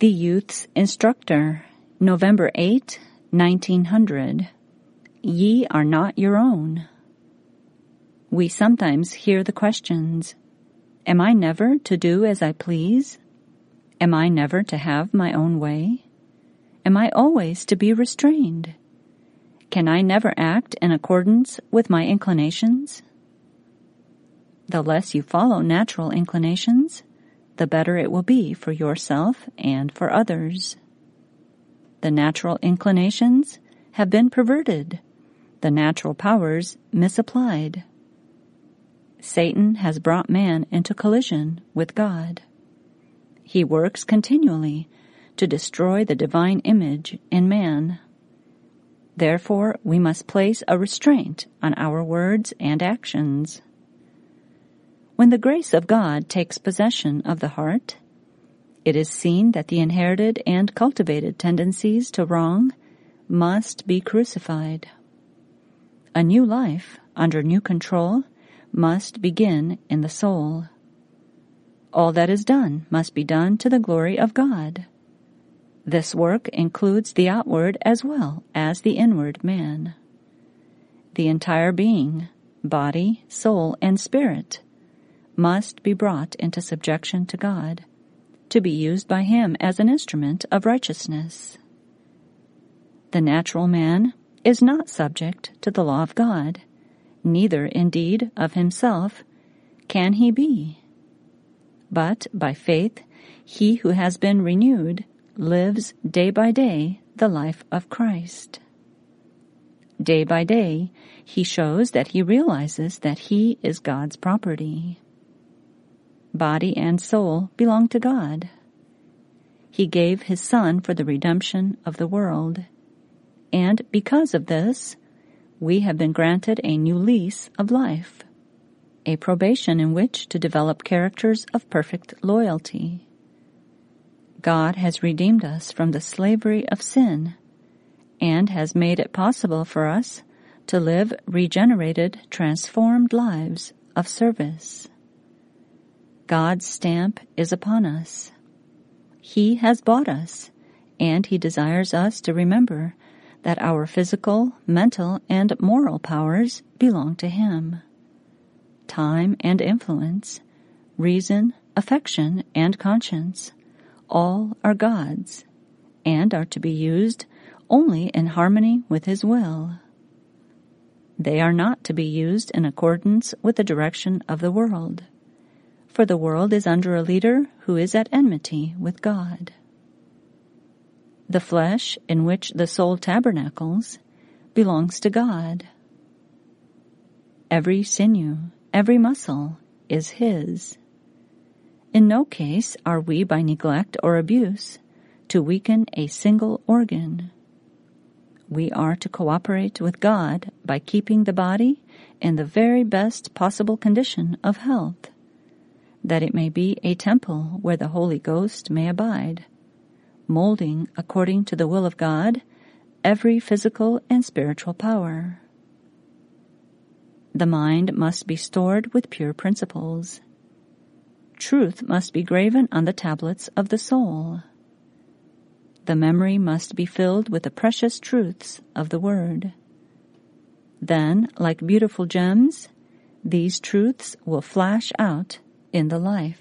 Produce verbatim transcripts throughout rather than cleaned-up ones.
The Youth's Instructor, November eighth, nineteen hundred. Ye are not your own. We sometimes hear the questions, am I never to do as I please? Am I never to have my own way? Am I always to be restrained? Can I never act in accordance with my inclinations? The less you follow natural inclinations, the better it will be for yourself and for others. The natural inclinations have been perverted, the natural powers misapplied. Satan has brought man into collision with God. He works continually to destroy the divine image in man. Therefore, we must place a restraint on our words and actions. When the grace of God takes possession of the heart, it is seen that the inherited and cultivated tendencies to wrong must be crucified. A new life, under new control, must begin in the soul. All that is done must be done to the glory of God. This work includes the outward as well as the inward man. The entire being, body, soul, and spirit, must be brought into subjection to God, to be used by Him as an instrument of righteousness. The natural man is not subject to the law of God, neither indeed of himself can he be. But by faith he who has been renewed lives day by day the life of Christ. Day by day he shows that he realizes that he is God's property. Body and soul belong to God. He gave His Son for the redemption of the world, and because of this, we have been granted a new lease of life, a probation in which to develop characters of perfect loyalty. God has redeemed us from the slavery of sin and has made it possible for us to live regenerated, transformed lives of service. God's stamp is upon us. He has bought us, and He desires us to remember that our physical, mental, and moral powers belong to Him. Time and influence, reason, affection, and conscience, all are God's, and are to be used only in harmony with His will. They are not to be used in accordance with the direction of the world, for the world is under a leader who is at enmity with God. The flesh in which the soul tabernacles belongs to God. Every sinew, every muscle is His. In no case are we by neglect or abuse to weaken a single organ. We are to cooperate with God by keeping the body in the very best possible condition of health, that it may be a temple where the Holy Ghost may abide, molding, according to the will of God, every physical and spiritual power. The mind must be stored with pure principles. Truth must be graven on the tablets of the soul. The memory must be filled with the precious truths of the Word. Then, like beautiful gems, these truths will flash out in the life.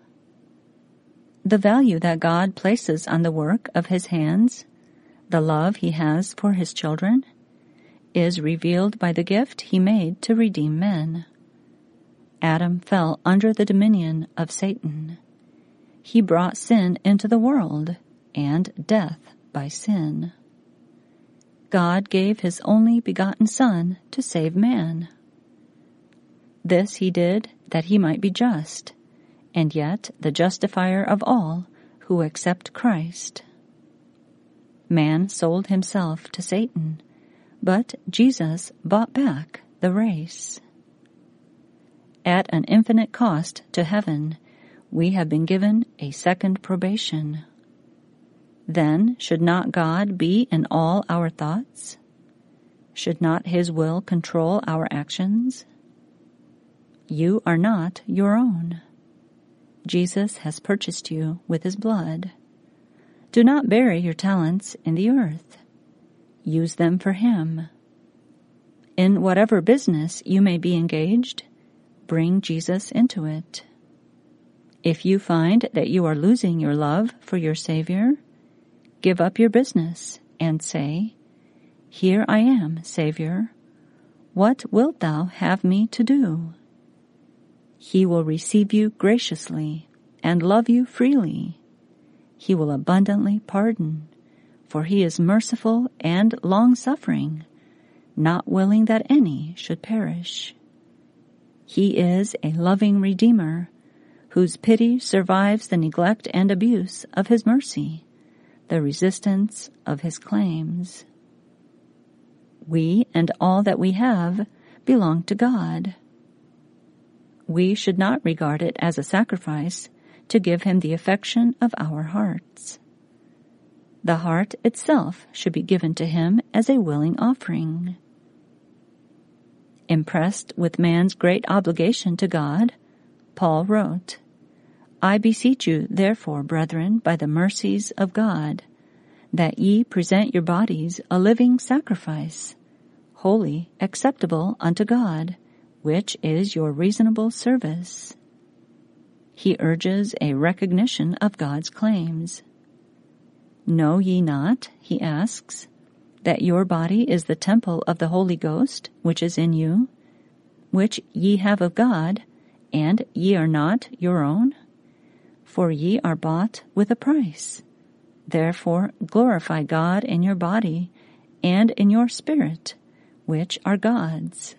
The value that God places on the work of His hands, the love He has for His children, is revealed by the gift He made to redeem men. Adam fell under the dominion of Satan. He brought sin into the world, and death by sin. God gave His only begotten Son to save man. This He did that He might be just, and yet the justifier of all who accept Christ. Man sold himself to Satan, but Jesus bought back the race. At an infinite cost to heaven, we have been given a second probation. Then should not God be in all our thoughts? Should not His will control our actions? You are not your own. Jesus has purchased you with His blood. Do not bury your talents in the earth. Use them for Him. In whatever business you may be engaged, bring Jesus into it. If you find that you are losing your love for your Savior, give up your business and say, "Here I am, Savior. What wilt thou have me to do?" He will receive you graciously and love you freely. He will abundantly pardon, for He is merciful and long-suffering, not willing that any should perish. He is a loving Redeemer, whose pity survives the neglect and abuse of His mercy, the resistance of His claims. We and all that we have belong to God. We should not regard it as a sacrifice to give Him the affection of our hearts. The heart itself should be given to Him as a willing offering. Impressed with man's great obligation to God, Paul wrote, "I beseech you, therefore, brethren, by the mercies of God, that ye present your bodies a living sacrifice, holy, acceptable unto God, which is your reasonable service." He urges a recognition of God's claims. Know ye not, he asks, that your body is the temple of the Holy Ghost, which is in you, which ye have of God, and ye are not your own? For ye are bought with a price. Therefore glorify God in your body and in your spirit, which are God's.